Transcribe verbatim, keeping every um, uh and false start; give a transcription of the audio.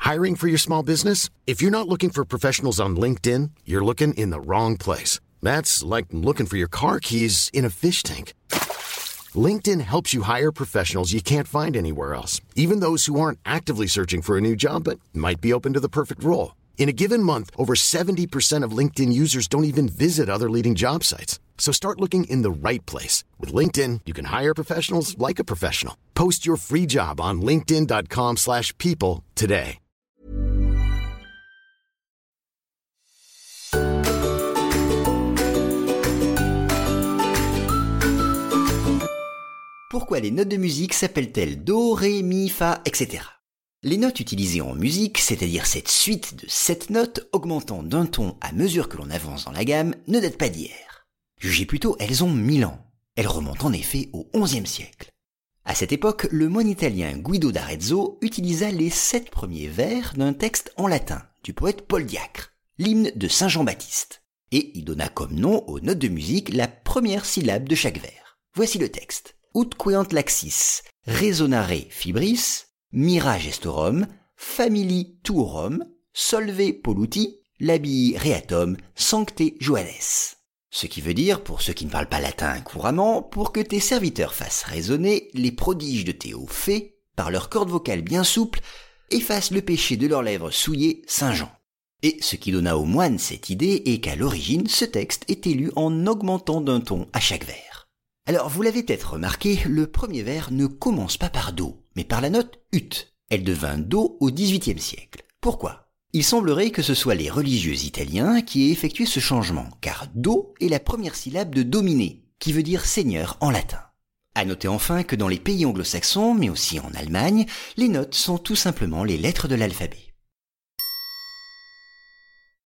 Hiring for your small business? If you're not looking for professionals on LinkedIn, you're looking in the wrong place. That's like looking for your car keys in a fish tank. LinkedIn helps you hire professionals you can't find anywhere else, even those who aren't actively searching for a new job but might be open to the perfect role. In a given month, over seventy percent of LinkedIn users don't even visit other leading job sites. So start looking in the right place. With LinkedIn, you can hire professionals like a professional. Post your free job on linkedin.com slash people today. Pourquoi les notes de musique s'appellent-elles Do, Ré, Mi, Fa, et cetera. Les notes utilisées en musique, c'est-à-dire cette suite de sept notes augmentant d'un ton à mesure que l'on avance dans la gamme, ne datent pas d'hier. Jugez plutôt, elles ont mille ans. Elles remontent en effet au onzième siècle. À cette époque, le moine italien Guido d'Arezzo utilisa les sept premiers vers d'un texte en latin du poète Paul Diacre, l'hymne de Saint Jean-Baptiste. Et il donna comme nom aux notes de musique la première syllabe de chaque vers. Voici le texte. Ut queant laxis, resonare fibris, mira gestorum, famili tuorum, solve polluti, labii reatum, sancte Johannes. Ce qui veut dire, pour ceux qui ne parlent pas latin couramment, pour que tes serviteurs fassent résonner les prodiges de tes hauts faits, par leurs cordes vocales bien souples, effacent le péché de leurs lèvres souillées, Saint Jean. Et ce qui donna aux moines cette idée est qu'à l'origine, ce texte était lu en augmentant d'un ton à chaque vers. Alors, vous l'avez peut-être remarqué, le premier vers ne commence pas par Do, mais par la note Ut. Elle devint Do au dix-huitième siècle. Pourquoi ? Il semblerait que ce soit les religieux italiens qui aient effectué ce changement, car Do est la première syllabe de dominer, qui veut dire seigneur en latin. À noter enfin que dans les pays anglo-saxons, mais aussi en Allemagne, les notes sont tout simplement les lettres de l'alphabet.